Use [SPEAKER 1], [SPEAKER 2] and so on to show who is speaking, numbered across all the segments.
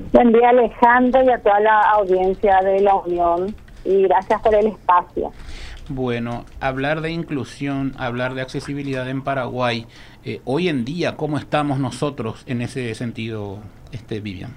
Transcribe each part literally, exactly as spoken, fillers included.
[SPEAKER 1] Buen día, Alejandro, y a toda la audiencia de la Unión, y gracias por el espacio.
[SPEAKER 2] Bueno, hablar de inclusión, hablar de accesibilidad en Paraguay, eh, hoy en día, ¿cómo estamos nosotros en ese sentido, este, Vivian?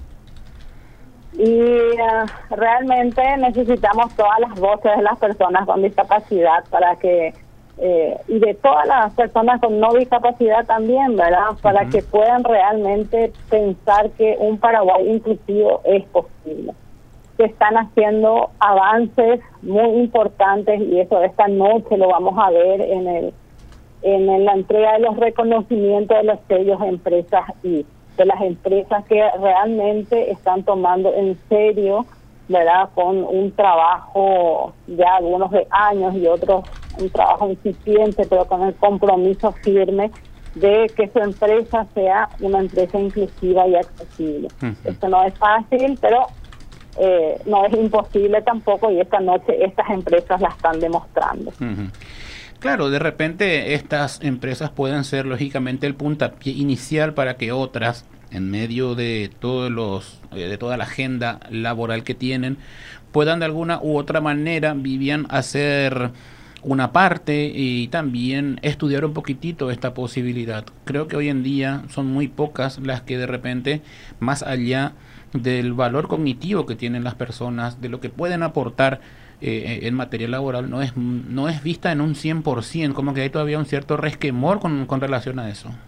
[SPEAKER 1] Y uh, realmente necesitamos todas las voces de las personas con discapacidad para que, eh, y de todas las personas con no discapacidad también, ¿verdad? Para uh-huh. que puedan realmente pensar que un Paraguay inclusivo es posible. Que están haciendo avances muy importantes, y eso esta noche lo vamos a ver en el en la entrega de los reconocimientos de los sellos de empresas y de las empresas que realmente están tomando en serio, ¿verdad? Con un trabajo ya algunos de años y otros un trabajo incipiente, pero con el compromiso firme de que su empresa sea una empresa inclusiva y accesible. Uh-huh. Esto no es fácil, pero Eh, no es imposible tampoco, y esta noche estas empresas la están demostrando.
[SPEAKER 2] Uh-huh. Claro, de repente estas empresas pueden ser lógicamente el puntapié inicial para que otras, en medio de todos los eh, de toda la agenda laboral que tienen, puedan de alguna u otra manera, Vivian, hacer una parte y también estudiar un poquitito esta posibilidad. Creo que hoy en día son muy pocas las que de repente, más allá del valor cognitivo que tienen las personas, de lo que pueden aportar eh, en materia laboral, no es no es vista en un cien por ciento, como que hay todavía un cierto resquemor con, con relación a eso.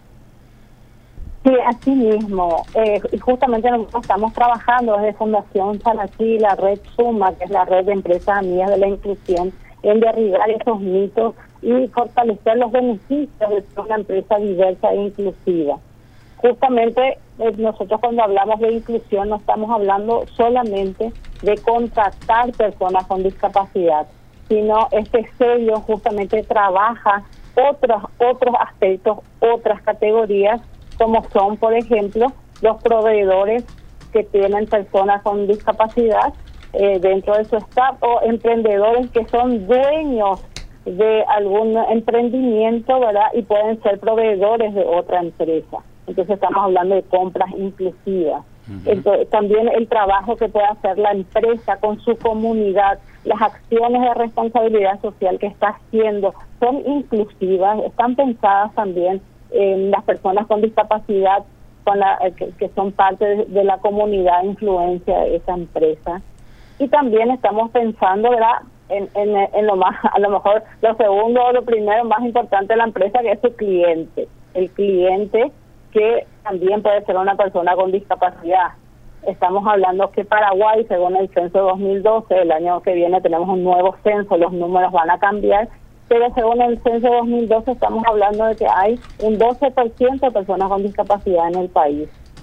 [SPEAKER 1] Sí, así mismo. Eh, y justamente nosotros estamos trabajando desde Fundación Salachi, la red Suma, que es la red de empresas amigas de la inclusión, en derribar esos mitos y fortalecer los beneficios de ser una empresa diversa e inclusiva. Justamente eh, nosotros cuando hablamos de inclusión no estamos hablando solamente de contratar personas con discapacidad, sino este sello justamente trabaja otros otros aspectos, otras categorías, como son, por ejemplo, los proveedores que tienen personas con discapacidad eh, dentro de su staff, o emprendedores que son dueños de algún emprendimiento, ¿verdad? Y pueden ser proveedores de otra empresa. Entonces estamos hablando de compras inclusivas. Uh-huh. Entonces, también el trabajo que puede hacer la empresa con su comunidad, las acciones de responsabilidad social que está haciendo son inclusivas, están pensadas también en las personas con discapacidad, con la, que, que son parte de, de la comunidad influencia de esa empresa. Y también estamos pensando, ¿verdad?, en, en, en lo más, a lo mejor lo segundo o lo primero más importante de la empresa, que es su cliente. El cliente, que también puede ser una persona con discapacidad. Estamos hablando que Paraguay, según el censo dos mil doce, el año que viene tenemos un nuevo censo, los números van a cambiar, pero según el censo dos mil doce estamos hablando de que hay un doce por ciento de personas con discapacidad en el país.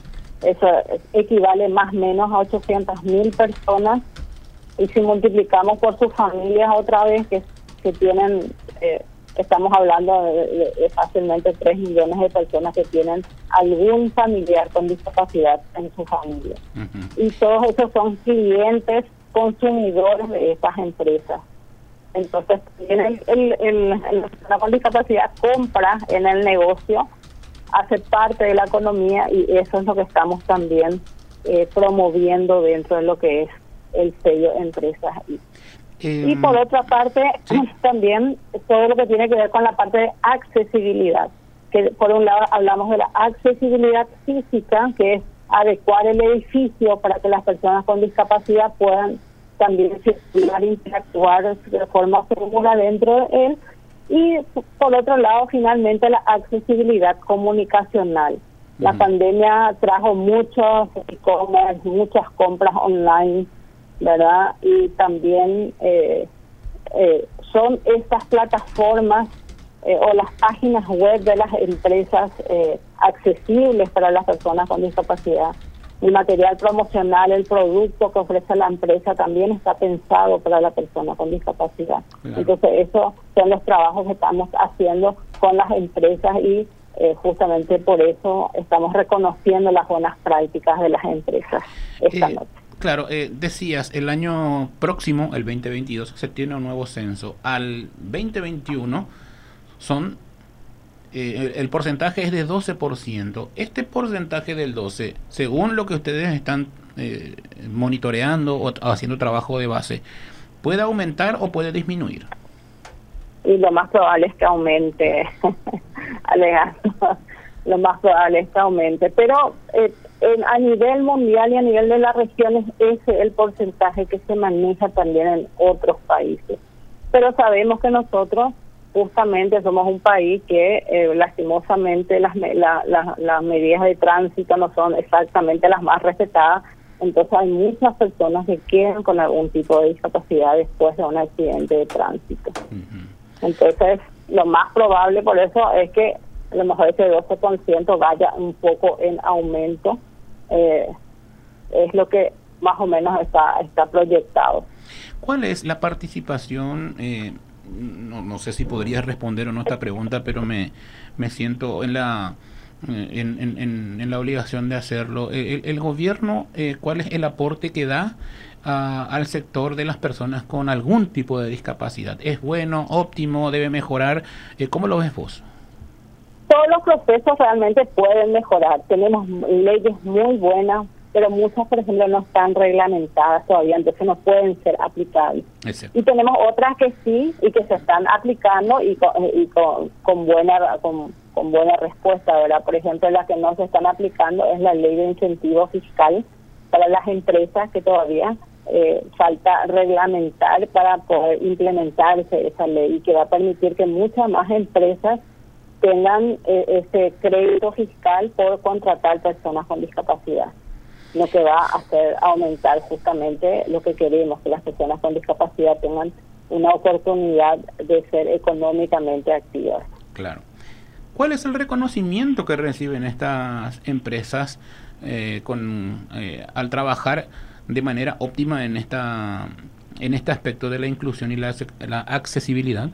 [SPEAKER 1] Eso equivale más o menos a ochocientas mil personas, y si multiplicamos por sus familias otra vez, que, que tienen... Eh, estamos hablando de, de, de fácilmente tres millones de personas que tienen algún familiar con discapacidad en su familia. Uh-huh. Y todos esos son clientes, consumidores de estas empresas. Entonces, el, el, el, el, la persona con discapacidad compra en el negocio, hace parte de la economía, y eso es lo que estamos también eh, promoviendo dentro de lo que es el sello Empresas I. Eh, y por otra parte, ¿sí? También todo lo que tiene que ver con la parte de accesibilidad, que por un lado hablamos de la accesibilidad física, que es adecuar el edificio para que las personas con discapacidad puedan también circular, interactuar de forma segura dentro de él, y por otro lado finalmente la accesibilidad comunicacional. Uh-huh. La pandemia trajo muchos e-commerce, muchas compras online, ¿verdad? Y también eh, eh, son estas plataformas eh, o las páginas web de las empresas eh, accesibles para las personas con discapacidad. El material promocional, el producto que ofrece la empresa también está pensado para la persona con discapacidad. Claro. Entonces esos son los trabajos que estamos haciendo con las empresas, y eh, justamente por eso estamos reconociendo las buenas prácticas de las empresas esta
[SPEAKER 2] eh.
[SPEAKER 1] noche.
[SPEAKER 2] Claro, eh, decías, el año próximo, el veinte veintidós, se tiene un nuevo censo. Al veinte veintiuno son eh, el, el porcentaje es de doce por ciento. Este porcentaje del doce, según lo que ustedes están eh, monitoreando o haciendo trabajo de base, ¿puede aumentar o puede disminuir?
[SPEAKER 1] Y lo más probable es que aumente, Alejandro, lo más probable es que aumente. Pero eh, en, a nivel mundial y a nivel de las regiones, ese es el porcentaje que se maneja también en otros países. Pero sabemos que nosotros justamente somos un país que eh, lastimosamente las, la, la, las medidas de tránsito no son exactamente las más respetadas. Entonces hay muchas personas que quedan con algún tipo de discapacidad después de un accidente de tránsito. Uh-huh. Entonces, lo más probable por eso es que a lo mejor ese doce por ciento vaya un poco en aumento. Eh, es lo que más o menos está está proyectado.
[SPEAKER 2] ¿Cuál es la participación? Eh, no, no sé si podrías responder o no esta pregunta, pero me, me siento en la en, en, en, en la obligación de hacerlo. El, el gobierno, eh, ¿cuál es el aporte que da a, al sector de las personas con algún tipo de discapacidad? ¿Es bueno, óptimo, debe mejorar? Eh, ¿Cómo lo ves vos?
[SPEAKER 1] Todos los procesos realmente pueden mejorar. Tenemos leyes muy buenas, pero muchas, por ejemplo, no están reglamentadas todavía, entonces no pueden ser aplicables. Y tenemos otras que sí y que se están aplicando y con, y con, con buena con, con buena respuesta, ¿verdad? Por ejemplo, la que no se están aplicando es la ley de incentivo fiscal para las empresas, que todavía eh, falta reglamentar para poder implementarse esa ley y que va a permitir que muchas más empresas tengan eh, ese crédito fiscal por contratar personas con discapacidad, lo que va a hacer aumentar justamente lo que queremos, que las personas con discapacidad tengan una oportunidad de ser económicamente activas.
[SPEAKER 2] Claro. ¿Cuál es el reconocimiento que reciben estas empresas eh, con eh, al trabajar de manera óptima en esta en este aspecto de la inclusión y la, la accesibilidad?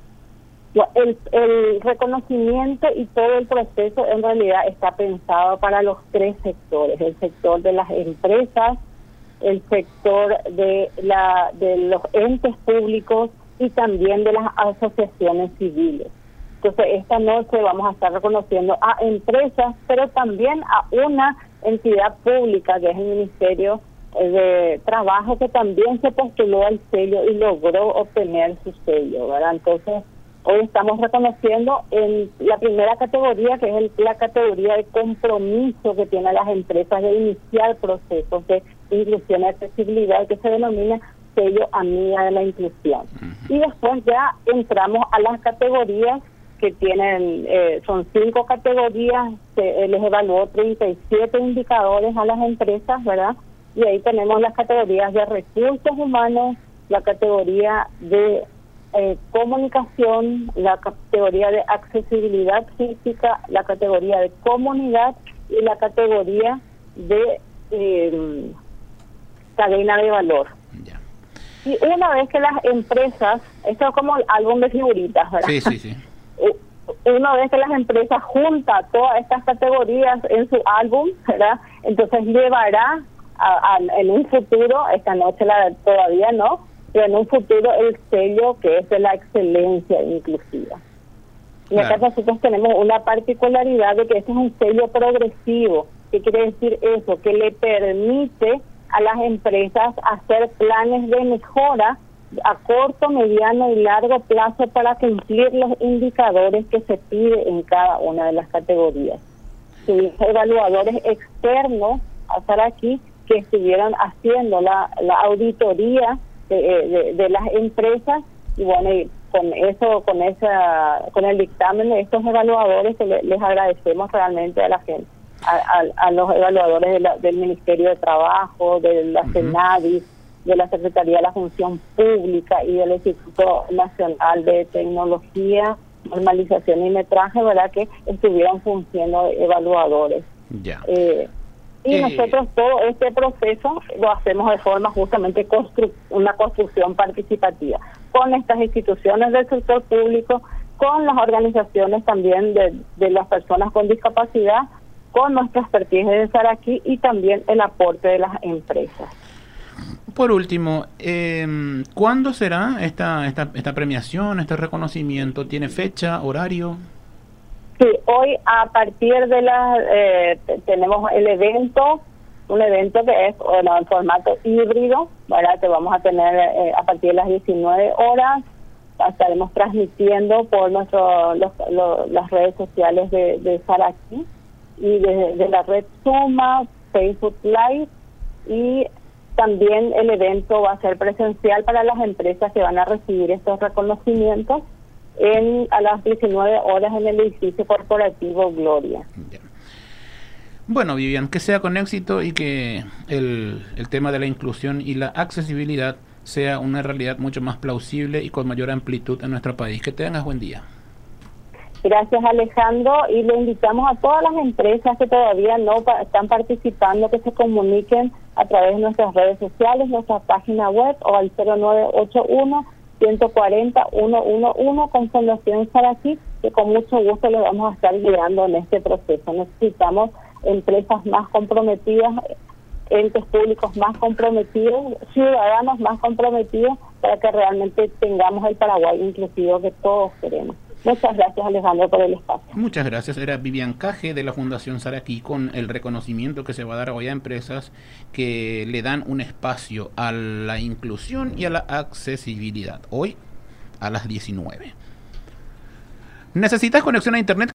[SPEAKER 1] El, el reconocimiento y todo el proceso en realidad está pensado para los tres sectores: el sector de las empresas, el sector de la de los entes públicos y también de las asociaciones civiles. Entonces, esta noche vamos a estar reconociendo a empresas, pero también a una entidad pública, que es el Ministerio de Trabajo, que también se postuló al sello y logró obtener su sello, ¿verdad? Entonces, hoy estamos reconociendo en la primera categoría, que es el, la categoría de compromiso que tienen las empresas de iniciar procesos de inclusión y accesibilidad, que se denomina sello Amiga de la Inclusión. Uh-huh. Y después ya entramos a las categorías que tienen, eh, son cinco categorías, se, eh, les evaluó treinta y siete indicadores a las empresas, ¿verdad? Y ahí tenemos las categorías de recursos humanos, la categoría de eh, comunicación, la categoría de accesibilidad física, la categoría de comunidad y la categoría de eh, cadena de valor. Yeah. Y una vez que las empresas, esto es como el álbum de figuritas, ¿verdad?
[SPEAKER 2] Sí, sí, sí.
[SPEAKER 1] Una vez que las empresas juntan todas estas categorías en su álbum, ¿verdad? Entonces llevará a, a, en un futuro, esta noche la, todavía no, pero en un futuro el sello que es de la excelencia inclusiva. Y acá claro. Nosotros tenemos una particularidad de que este es un sello progresivo. ¿Qué quiere decir eso? Que le permite a las empresas hacer planes de mejora a corto, mediano y largo plazo para cumplir los indicadores que se pide en cada una de las categorías. Tuvimos evaluadores externos a estar aquí que estuvieron haciendo la, la auditoría de, de, de las empresas, y bueno, y con eso, con esa, con el dictamen de estos evaluadores, que le, les agradecemos realmente a la gente, a, a, a los evaluadores de la, del Ministerio de Trabajo, de la uh-huh. CENADIS, de la Secretaría de la Función Pública y del Instituto Nacional de Tecnología, Normalización y Metraje, ¿verdad? Que estuvieron fungiendo evaluadores.
[SPEAKER 2] Ya.
[SPEAKER 1] Eh, y eh, nosotros todo este proceso lo hacemos de forma justamente constru una construcción participativa, con estas instituciones del sector público, con las organizaciones también de, de las personas con discapacidad, con nuestra expertise de estar aquí y también el aporte de las empresas.
[SPEAKER 2] Por último, eh, ¿cuándo será esta, esta esta premiación, este reconocimiento? ¿Tiene fecha, horario?
[SPEAKER 1] Sí, hoy a partir de las, eh, tenemos el evento, un evento que es bueno, en formato híbrido, ¿verdad? Que vamos a tener eh, a partir de las diecinueve horas, estaremos transmitiendo por nuestro, los, los, las redes sociales de, de Saraqui y de, de la red Suma, Facebook Live, y también el evento va a ser presencial para las empresas que van a recibir estos reconocimientos en a las diecinueve horas en el edificio corporativo Gloria.
[SPEAKER 2] Bien. Bueno, Vivian, que sea con éxito y que el, el tema de la inclusión y la accesibilidad sea una realidad mucho más plausible y con mayor amplitud en nuestro país. Que tengas buen día.
[SPEAKER 1] Gracias, Alejandro, y le invitamos a todas las empresas que todavía no pa están participando que se comuniquen a través de nuestras redes sociales, nuestra página web o al cero nueve ocho uno, uno cuatro cero, uno uno uno con Fundación Saraqui, que con mucho gusto les vamos a estar guiando en este proceso. Necesitamos empresas más comprometidas, entes públicos más comprometidos, ciudadanos más comprometidos para que realmente tengamos el Paraguay inclusivo que todos queremos. Muchas gracias, Alejandro, por el espacio.
[SPEAKER 2] Muchas gracias. Era Vivian Caje de la Fundación Saraqui con el reconocimiento que se va a dar hoy a empresas que le dan un espacio a la inclusión y a la accesibilidad. Hoy a las diecinueve. ¿Necesitas conexión a internet?